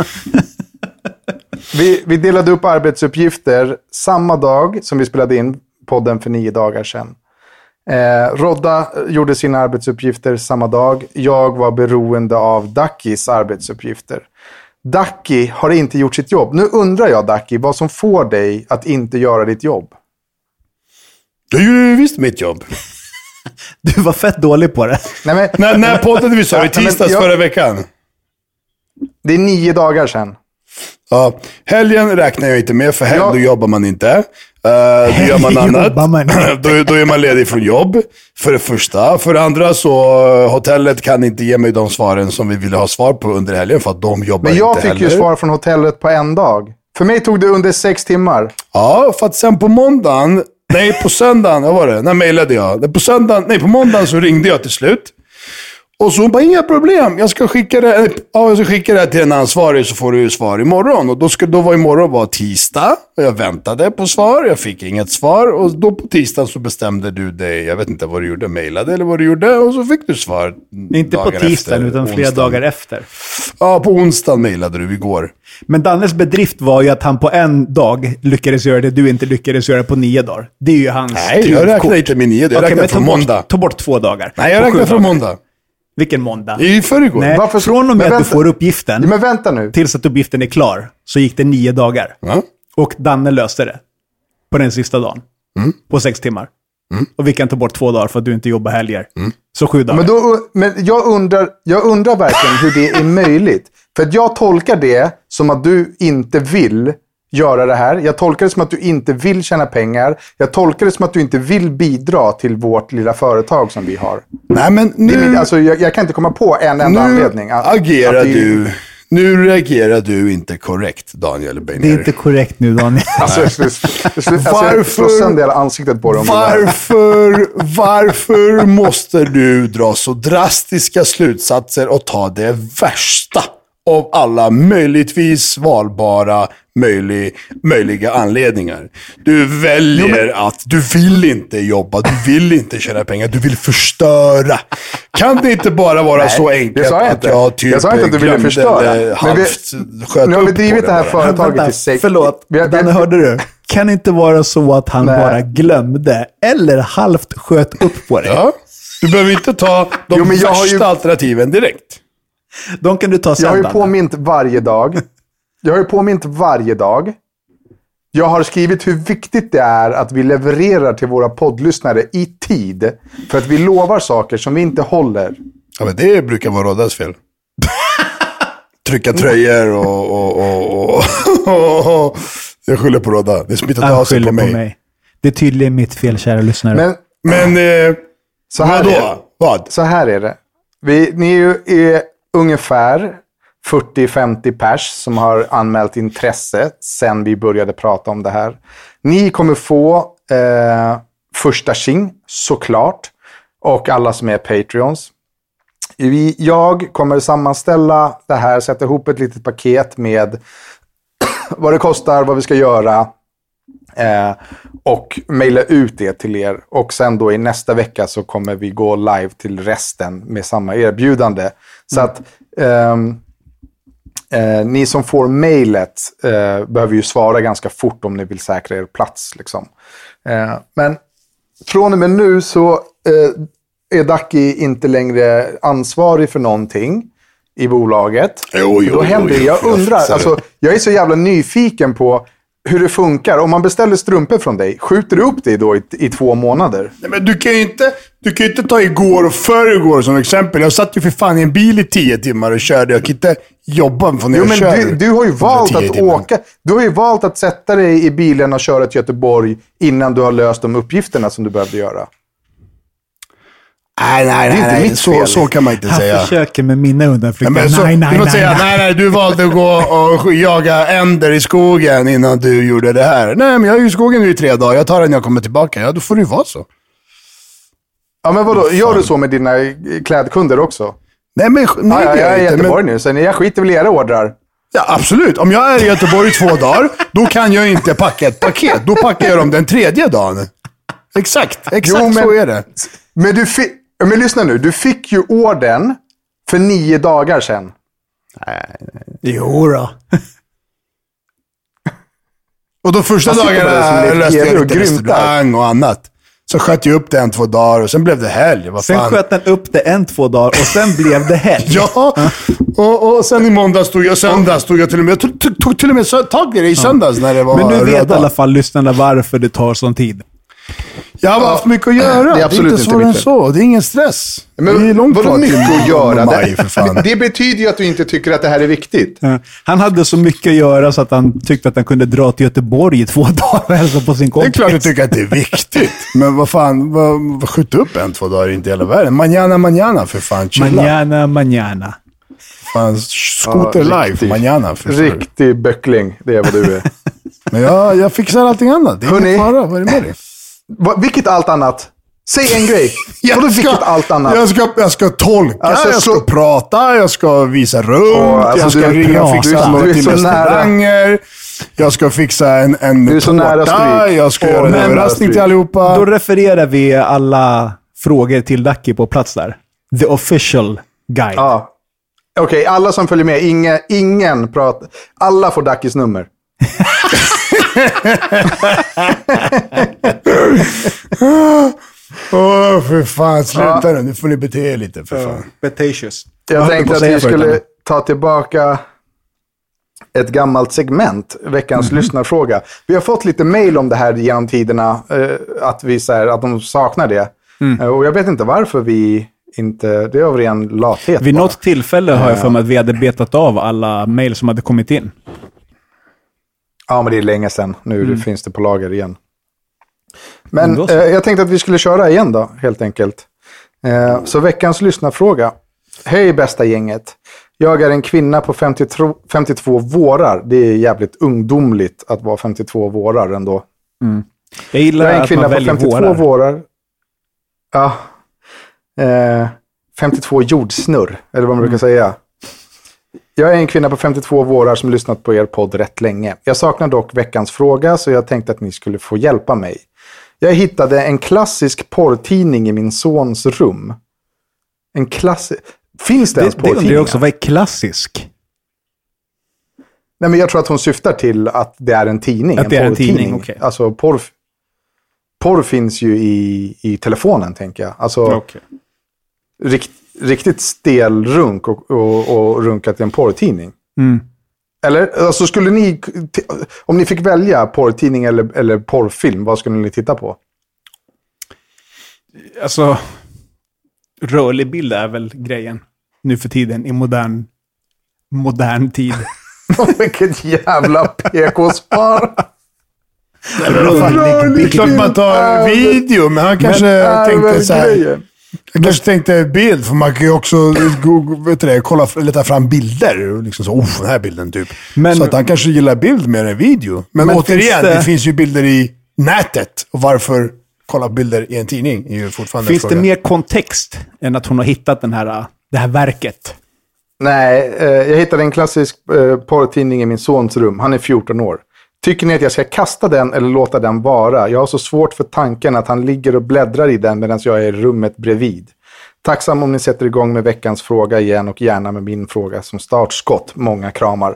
vi delade upp arbetsuppgifter samma dag som vi spelade in podden för 9 dagar sedan. Rodda gjorde sina arbetsuppgifter samma dag. Jag var beroende av Dackis arbetsuppgifter. Dacki har inte gjort sitt jobb. Nu undrar jag, Dacki, vad som får dig att inte göra ditt jobb?
Du gjorde ju visst mitt jobb.
Du var fett dålig på det.
Nej, men,
när poddade vi så i tisdags förra veckan? Det
är 9 dagar sedan.
Ja, helgen räknar jag inte med, för då jobbar man inte. Då gör man annat. Då är man ledig från jobb, för det första. För det andra så hotellet kan inte ge mig de svaren som vi ville ha svar på under helgen, för att de jobbar inte heller.
Men jag fick ju svar från hotellet på en dag. För mig tog det under 6 timmar.
Ja, för att sen på måndagen, på söndagen, vad var det? När mejlade jag? På måndagen så ringde jag till slut. Och så hon bara, inga problem, jag ska skicka det till en ansvarig så får du svar imorgon. Och då var imorgon tisdag och jag väntade på svar, jag fick inget svar. Och då på tisdagen så bestämde du dig, jag vet inte vad du gjorde, mejlade eller vad du gjorde, och så fick du svar.
Inte på tisdagen utan flera dagar efter.
Ja, på onsdagen mejlade du igår.
Men Dannes bedrift var ju att han på en dag lyckades göra det du inte lyckades göra på 9 dagar. Det är ju hans
Nej, jag räknar inte med 9, jag räknar från måndag.
Ta bort 2 dagar.
Nej, jag räknar från måndag.
Vilken måndag?
I förrgår.
Nej, från och med att du får uppgiften
men vänta nu.
tills att uppgiften är klar så gick det 9 dagar.
Ja.
Och Danne löste det på den sista dagen. På 6 timmar. Och vi kan ta bort 2 dagar för att du inte jobbar helger. Så 7 dagar.
Men jag undrar verkligen hur det är möjligt. För att jag tolkar det som att du inte vill göra det här. Jag tolkar det som att du inte vill tjäna pengar. Jag tolkar det som att du inte vill bidra till vårt lilla företag som vi har.
Nej, men nu...
Alltså, jag kan inte komma på en enda anledning.
Nu reagerar du inte korrekt, Daniel Beiner.
Det är inte korrekt nu, Daniel.
Jag slår sönder hela ansiktet på dem.
Varför måste du dra så drastiska slutsatser och ta det värsta av alla möjligtvis valbara möjliga anledningar? Du väljer att du vill inte jobba, du vill inte tjäna pengar, du vill förstöra. Kan det inte bara vara så enkelt att jag typ
jag sa inte att du ville förstöra. Nu har vi drivit det här företaget i 6 år.
Förlåt, Danne, hörde du? Kan det inte vara så att han bara glömde eller halvt sköt upp på det?
Ja, du behöver inte ta de värsta alternativen direkt.
De kan du ta sen.
Jag har ju påmint varje dag. Jag har skrivit hur viktigt det är att vi levererar till våra poddlyssnare i tid. För att vi lovar saker som vi inte håller.
Ja, men det brukar vara Roddas fel. Trycka tröjor och jag skyller på Rodda. Det smittar av sig på mig.
Det är tydligen mitt fel, kära lyssnare.
Men
så här Så här är det. Ni är ungefär 40-50 pers som har anmält intresse sen vi började prata om det här. Ni kommer få första tjing, såklart. Och alla som är Patreons. Jag kommer sammanställa det här, sätta ihop ett litet paket med vad det kostar, vad vi ska göra. Och mejla ut det till er. Och sen då i nästa vecka så kommer vi gå live till resten med samma erbjudande. Så att ni som får mejlet behöver ju svara ganska fort om ni vill säkra er plats. Liksom. Men från och med nu så är Ducky inte längre ansvarig för någonting i bolaget. Jag undrar, alltså, jag är så jävla nyfiken på hur det funkar. Om man beställer strumpor från dig, skjuter du upp det då i 2 månader?
Nej, men du kan ju inte ta igår och förrgår som exempel. Jag satt ju för fan i en bil i 10 timmar och körde. Jag kan inte jobba från när jag kör.
Du har ju valt att åka. Du har ju valt att sätta dig i bilen och köra till Göteborg innan du har löst de uppgifterna som du behövde göra.
Nej, så kan man inte säga.
Han försöker med mina undanflykter.
Nej, du valde att gå och jaga änder i skogen innan du gjorde det här. Nej, men jag är i skogen nu i 3 dagar. Jag tar den när jag kommer tillbaka. Ja, då får det ju vara så.
Ja, men vadå? Gör du så med dina klädkunder också?
Nej, men
jag är i Göteborg nu, så jag skiter väl i era ordrar.
Ja, absolut. Om jag är i Göteborg i 2 dagar, då kan jag inte packa ett paket. Då packar jag dem den 3:e dagen. Exakt så är det. Men lyssna nu, du fick ju orden för 9 dagar sedan. Nej.
Jo då.
Och de första dagarna löste jag lite restaurang och annat. Så sköt jag upp det 1-2 dagar och sen blev det helg.
Sen sköt den upp det 1-2 dagar och sen blev det helg.
Ja, och sen i måndag söndag stod jag till och med. Jag tog till och med tag i det i söndags när det var.
Men nu vet i alla fall lyssnarna varför det tar sån tid.
Jag har haft mycket att göra. Det är absolut inte svårare än så. Det är ingen stress.
Men
det är långt
vadå mycket att göra?
Det
betyder ju att du inte tycker att det här är viktigt.
Ja. Han hade så mycket att göra så att han tyckte att han kunde dra till Göteborg i 2 dagar och hälsa på sin kompis.
Det är klart du tycker att det är viktigt. Men vad fan, skjut upp 1-2 dagar inte i hela världen. Mañana för fan. Chilla.
Mañana.
Fan, scooter life. Mañana för fan.
Riktig böckling, det är vad du är.
Men jag fixar allting annat. Det är ingen fara. Vad är det med det?
Vilket allt annat? Säg en grej. Vilket allt annat?
Jag ska tolka, jag ska prata, jag ska visa runt, jag ska ringa och fixa något till restauranger. Jag ska fixa en tårta, jag ska göra en överraskning till allihopa.
Då refererar vi alla frågor till Ducky på plats där. The official guide.
Ja. Okej, alla som följer med, ingen pratar. Alla får Duckys nummer.
För fan, sluta nu. Nu får ni bete er lite, för fan.
Betatious.
Jag tänkte att vi skulle ta tillbaka ett gammalt segment, veckans lyssnarfråga. Vi har fått lite mejl om det här genom tiderna, att de saknar det. Och jag vet inte varför vi inte, det är av ren lathet.
Vid något tillfälle har jag för mig att vi hade betat av alla mejl som hade kommit in.
Ja, men det är länge sedan. Nu finns det på lager igen. Men jag tänkte att vi skulle köra igen då, helt enkelt. Så veckans lyssnarfråga. Hej bästa gänget. Jag är en kvinna på 52 vårar. Det är jävligt ungdomligt att vara 52 vårar ändå.
Mm. Jag gillar
jag är en
att
kvinna
man
på
väljer
52 vårar. Ja. 52 jordsnurr, eller vad man brukar säga. Jag är en kvinna på 52 vårar som lyssnat på er podd rätt länge. Jag saknar dock veckans fråga, så jag tänkte att ni skulle få hjälpa mig. Jag hittade en klassisk porrtidning i min sons rum. En klassisk... Finns det ens porrtidningar?
Det är också, vad är klassisk?
Nej, men jag tror att hon syftar till att det är en tidning.
Att det är en tidning, okej.
Alltså porr finns ju i telefonen, tänker jag. Alltså riktigt stel runk och runkat i en porrtidning. Mm. Eller, alltså skulle ni, om ni fick välja porrtidning eller porrfilm, vad skulle ni titta på?
Alltså, rörlig bild är väl grejen nu för tiden i modern tid.
Vilket jävla PK-spar.
Det är klart man tar video, men han kanske tänkte så här. Jag kanske tänkte bild, för man kan ju också kolla, leta fram bilder och liksom så, den här bilden typ. Men, så att han kanske gillar bild mer än video. Men återigen, det finns ju bilder i nätet, och varför kolla bilder i en tidning är ju fortfarande
finns det mer kontext än att hon har hittat det här verket?
Nej, jag hittade en klassisk porrtidning i min sons rum. Han är 14 år. Tycker ni att jag ska kasta den eller låta den vara? Jag har så svårt för tanken att han ligger och bläddrar i den medan jag är i rummet bredvid. Tacksam om ni sätter igång med veckans fråga igen, och gärna med min fråga som startskott. Många kramar.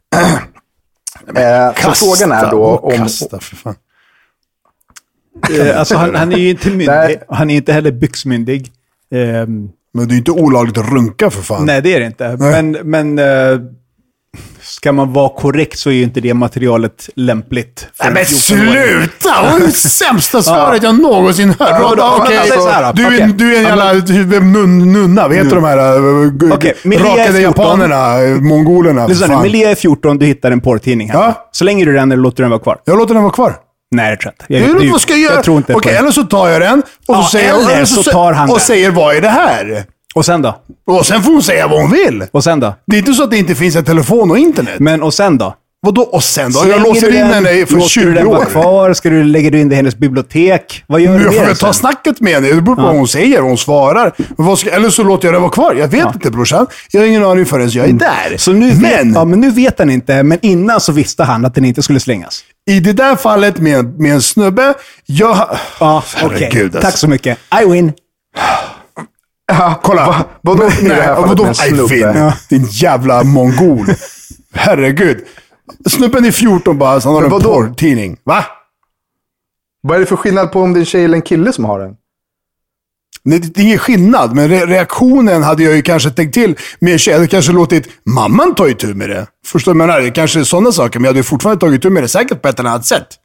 Så frågan är då om...
Kasta, för fan.
Alltså han är ju inte myndig. Han är inte heller byxmyndig.
Men det är ju inte olagligt att runka, för fan.
Nej, det är det inte. Men ska man vara korrekt så är ju inte det materialet lämpligt.
Nej, men sluta! Det var det sämsta svaret jag någonsin hört. Du är en jävla nunna. Vad heter de här rakade japanerna, mongolerna?
Lyssna, Melia är 14, du hittar en porrtidning här. Ja? Så länge du den eller låter den vara kvar?
Jag låter den vara kvar.
Nej, det tror jag inte.
Vad ska jag göra? Jag tror inte eller så tar jag den och så säger vad är det här?
Och sen då?
Och sen får hon säga vad hon vill.
Och sen då?
Det är inte så att det inte finns en telefon och internet.
Men och sen då?
Vadå och sen då? Jag låser in henne för 20 år.
Låter du den vara kvar? Ska du lägga in det i hennes bibliotek? Vad gör du?
Jag får ta snacket med henne. Det beror på vad hon säger, vad hon svarar. Eller så låter jag den vara kvar. Jag vet inte, brorsan. Jag har ingen aning förrän jag är där.
Så nu men nu vet han inte. Men innan så visste han att den inte skulle slängas.
I det där fallet med en snubbe,
okej. Alltså. Tack så mycket. I win.
Kolla. Vadå I win? Din jävla mongol. Herregud. Snubben är 14 bara, så han har en porrtidning. Va?
Vad är det för skillnad på om det är en tjej eller en kille som har den?
Nej, det är ingen skillnad, men reaktionen hade jag ju kanske tänkt till med en tjej. Jag hade kanske låtit mamman ta itu med det. Förstår du vad jag menar? Det kanske är sådana saker, men jag hade ju fortfarande tagit itu med det säkert på ett eller annat sätt.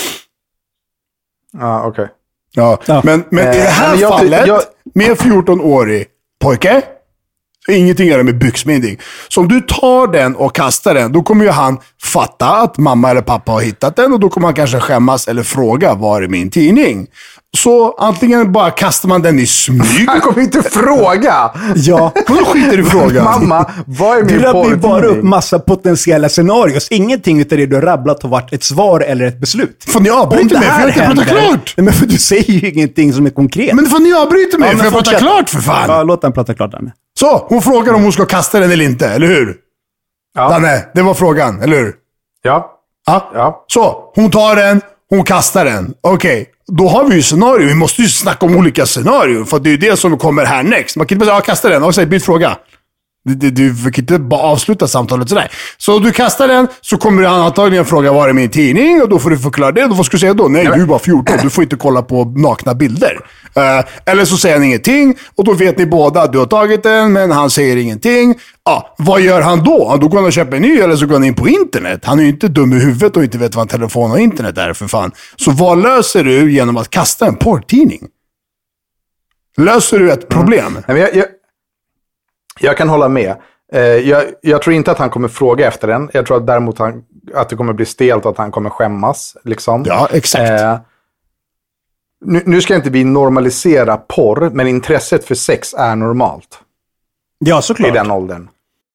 Okej.
Ja, men i det här fallet, med 14-årig pojke, ingenting är det med byxmyndig. Så om du tar den och kastar den, då kommer ju han fatta att mamma eller pappa har hittat den, och då kommer han kanske skämmas eller fråga, var är min tidning? Så antingen bara kastar man den i smyg.
Han kommer inte fråga.
Ja, då skiter du i frågan.
Mamma, vad är min porrtidning?
Du rabblar bara upp massa potentiella scenarios. Ingenting utav det du har rabblat har varit ett svar eller ett beslut.
Får ni avbryta mig? För jag inte prata klart.
Nej, men för du säger ju ingenting som är konkret.
Men får ni avbryta mig? För jag prata klart, för fan.
Ja, låt den prata klart, Danne.
Så, hon frågar om hon ska kasta den eller inte, eller hur?
Ja.
Danne, det var frågan, eller hur?
Ja.
Så, hon tar den, hon kastar den. Okej. Då har vi ju scenario. Vi måste ju snacka om olika scenarier. För det är ju det som kommer härnäst. Man kan inte bara kasta den och säga, byt fråga. Du kan inte bara avsluta samtalet sådär. Så du kastar den, så kommer han antagligen fråga, var är min tidning? Och då får du förklara det. Vad ska du säga då? Nej, du är bara 14. Du får inte kolla på nakna bilder. Eller så säger han ingenting. Och då vet ni båda att du har tagit den, men han säger ingenting. Vad gör han då? Då går han och köper en ny, eller så går han in på internet. Han är ju inte dum i huvudet och inte vet vad en telefon och internet är, för fan. Så vad löser du genom att kasta en porrtidning? Löser du ett problem?
Jag kan hålla med. Jag tror inte att han kommer fråga efter den. Jag tror att däremot att det kommer bli stelt och att han kommer skämmas. Liksom.
Ja, exakt.
Nu ska inte vi normalisera porr, men intresset för sex är normalt.
Ja, såklart.
I den åldern.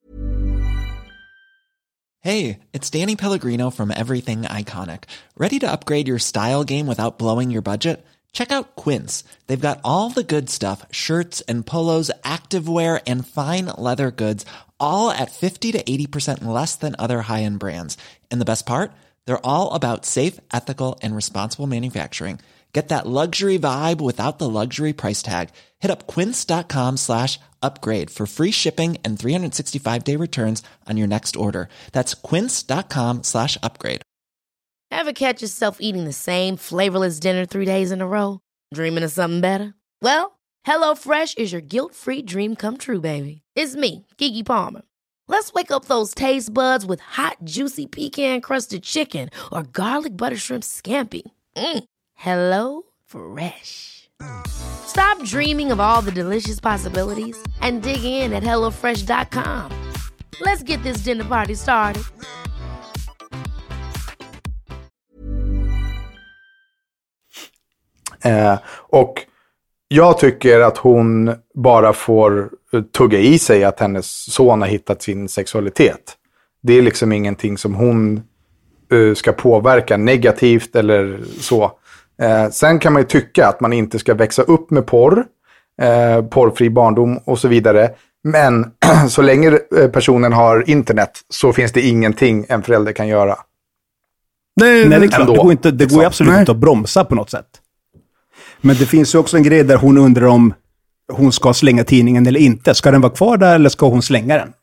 Hey, it's Danny Pellegrino from Everything Iconic. Ready to upgrade your style game without blowing your budget? Check out Quince. They've got all the good stuff, shirts and polos, activewear, and fine leather goods, all at 50 to 80% less than other high-end brands. And the best part? They're all about safe, ethical, and responsible manufacturing. Get that luxury vibe without the luxury price tag. Hit up quince.com/upgrade for free shipping and 365-day returns on your next order. That's quince.com/upgrade.
Ever catch yourself eating the same flavorless dinner 3 days in a row? Dreaming of something better? Well, HelloFresh is your guilt-free dream come true, baby. It's me, Keke Palmer. Let's wake up those taste buds with hot, juicy pecan-crusted chicken or garlic butter shrimp scampi. Hello Fresh. Stop dreaming of all the delicious possibilities and dig in at HelloFresh.com. Let's get this dinner party started.
Och jag tycker att hon bara får tugga i sig att hennes son har hittat sin sexualitet. Det är liksom ingenting som hon ska påverka negativt eller så. Sen kan man ju tycka att man inte ska växa upp med porrfri barndom och så vidare. Men så länge personen har internet så finns det ingenting en förälder kan göra.
Nej, det är klart. Det går absolut inte att bromsa på något sätt. Men det finns ju också en grej där hon undrar om hon ska slänga tidningen eller inte. Ska den vara kvar där eller ska hon slänga den?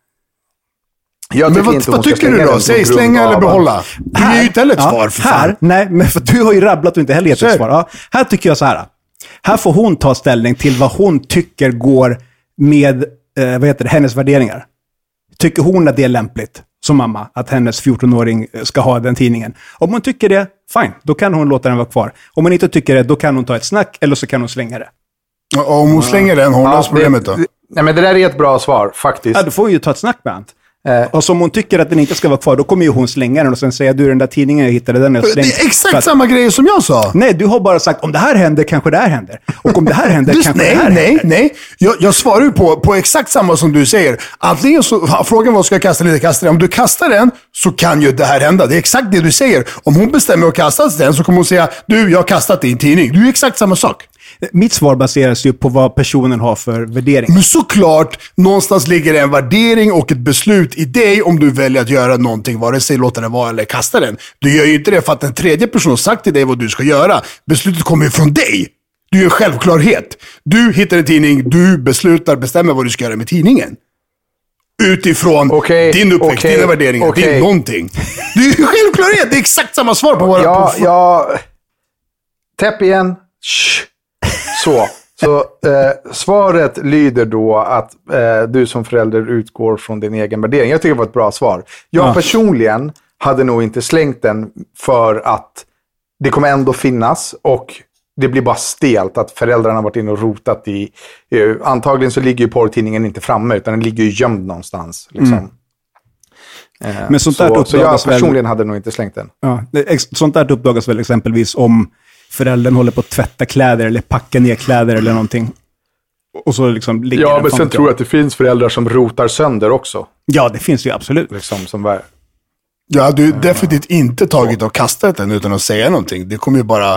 Men vad tycker du då? Säg slänga eller behålla. Det är ju inte heller ett svar för fan.
Nej, men för du har ju rabblat och inte heller gett ett svar. Ja, här tycker jag så här. Här får hon ta ställning till vad hon tycker går med hennes värderingar. Tycker hon att det är lämpligt som mamma att hennes 14-åring ska ha den tidningen? Om hon tycker det, fine. Då kan hon låta den vara kvar. Om hon inte tycker det, då kan hon ta ett snack eller så kan hon slänga det.
Om hon slänger den, har hon löst problemet då?
Nej, men det där är ett bra svar, faktiskt.
Ja, då får hon ju ta ett snack med han. Och som hon tycker att den inte ska vara kvar, då kommer ju hon slänga den och sen säga, du, den där tidningen jag hittade, den är slängd.
Det är exakt samma grej som jag sa.
Nej, du har bara sagt, om det här händer, kanske det här händer. Och om det här händer, kanske det här händer.
Nej. Jag svarar ju på exakt samma som du säger. Antingen så, frågan var, ska jag kasta eller inte kasta den? Om du kastar den, så kan ju det här hända. Det är exakt det du säger. Om hon bestämmer att kasta den, så kommer hon säga, du, jag har kastat din tidning. Det är ju exakt samma sak.
Mitt svar baseras ju på vad personen har för värdering.
Men såklart, någonstans ligger det en värdering och ett beslut i dig om du väljer att göra någonting, vare sig låta den vara eller kasta den. Du gör ju inte det för att en tredje person har sagt till dig vad du ska göra. Beslutet kommer ju från dig. Det är ju en självklarhet. Du hittar en tidning, du bestämmer vad du ska göra med tidningen. Utifrån din uppväxt, dina värderingar, din någonting. Det är ju en självklarhet, det är exakt samma svar på våra...
Täpp igen. Så svaret lyder då att du som förälder utgår från din egen värdering. Jag tycker det var ett bra svar. Jag personligen hade nog inte slängt den för att det kommer ändå finnas och det blir bara stelt att föräldrarna har varit inne och rotat i... Antagligen så ligger ju porrtidningen inte framme utan den ligger ju gömd någonstans. Liksom.
Men sånt där
så jag personligen hade nog inte slängt den.
Ja, sånt där uppdagas väl exempelvis om föräldern håller på att tvätta kläder eller packa ner kläder eller någonting. Och så liksom ligger
ja, men sen tror jag att det finns föräldrar som rotar sönder också.
Ja, det finns ju absolut.
Liksom, som
jag hade ju definitivt inte tagit och kastat den utan att säga någonting. Det kommer ju bara...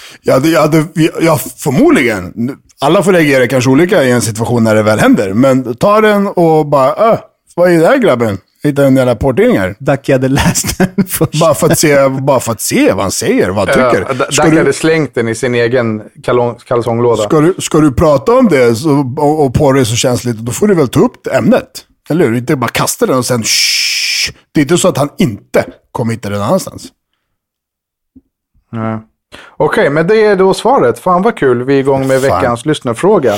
Jag förmodligen... Alla får reagera kanske olika i en situation när det väl händer. Men ta den och bara... vad är det här, grabben? Hitta en jävla portidningar.
Dack jag hade läst den först.
Bara för att se vad han säger, vad han tycker.
Dack hade slängt den i sin egen kalsonglåda.
Ska du prata om det och porr är så känsligt, då får du väl ta upp ämnet. Eller hur? Inte bara kasta den och sen Det är inte så att han inte kommer hitta den annanstans.
Nej. Okej, men det är då svaret. Fan vad kul, vi är igång med veckans lyssnarfråga.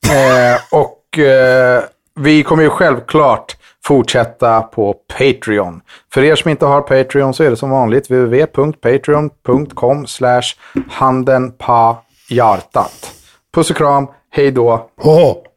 Vi kommer ju självklart fortsätta på Patreon. För er som inte har Patreon så är det som vanligt www.patreon.com/handenpahjartat. Puss och kram, hej då.
Ho!